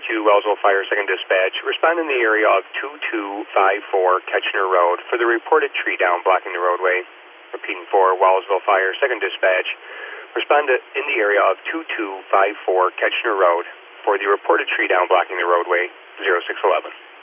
to Wellsville Fire 2nd Dispatch. Respond in the area of 2254 Ketchner Road for the reported tree down blocking the roadway. Repeating for Wellsville Fire 2nd Dispatch. Respond in the area of 2254 Ketchner Road for the reported tree down blocking the roadway, 0611.